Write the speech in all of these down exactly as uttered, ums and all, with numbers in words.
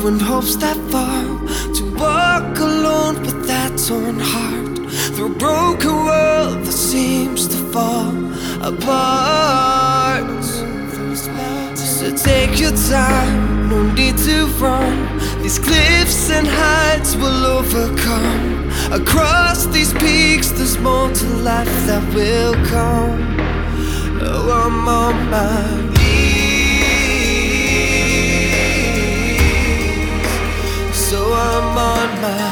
one hopes that far, to walk alone with that torn heart, through a broken world that seems to fall apart. So take your time, no need to run. These cliffs and heights will overcome. Across these peaks there's more to life that will come. Oh, I'm on my knees, so I'm on my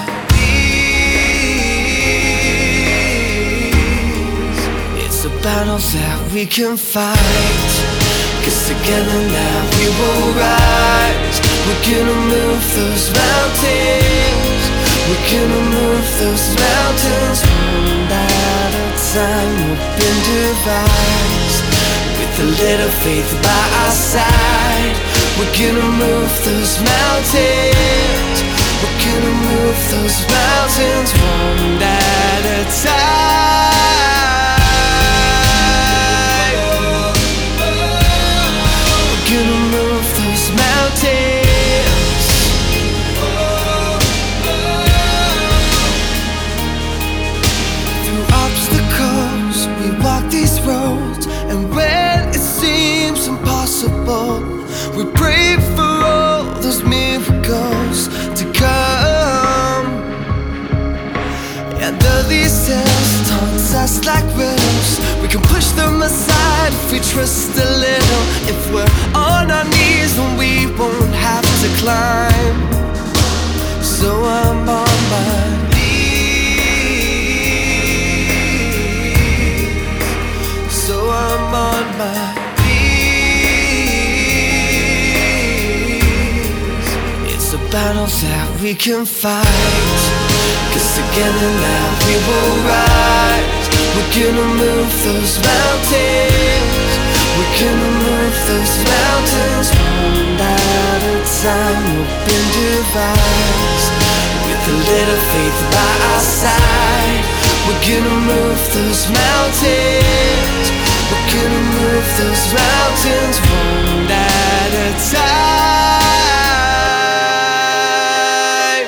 knees. It's a battle that we can fight, 'cause together now we will rise. We're gonna move those mountains. We're gonna move those mountains. One at a time we'll bend divides. With a little faith by our side, we're gonna move those mountains. We're gonna move those mountains. One at a time. We're gonna move those mountains. Through obstacles we walk these roads, and when it seems impossible, we pray for all those miracles to come. And though these hills taunt us like riddles, we can push them aside if we trust a little. If we're on our knees, then we won't have to climb. So I'm on my knees, so I'm on my knees. It's a battle that we can fight, 'cause together now we will rise. We're gonna move those mountains. We're gonna move those mountains. One at a time we'll bend divides. With a little faith by our side, we're gonna move those mountains. We're gonna move those mountains. One at a time.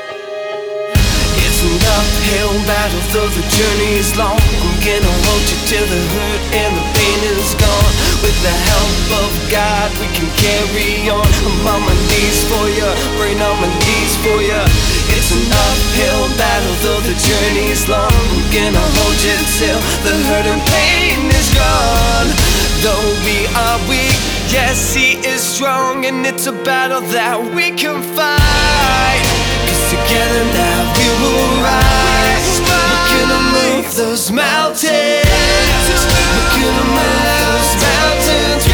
It's an uphill battle, though the journey is long. I'm gonna hold you till the hurt and the pain is gone. With the help of God we can carry on. I'm on my knees for you, praying on my knees for you. It's an uphill battle, though the journey is long. I'm gonna hold you till the hurt and pain is gone. Though we are weak, yes, He is strong, and it's a battle that we can fight. 'Cause together now we will rise. We're gonna move those mountains. We're gonna move those mountains.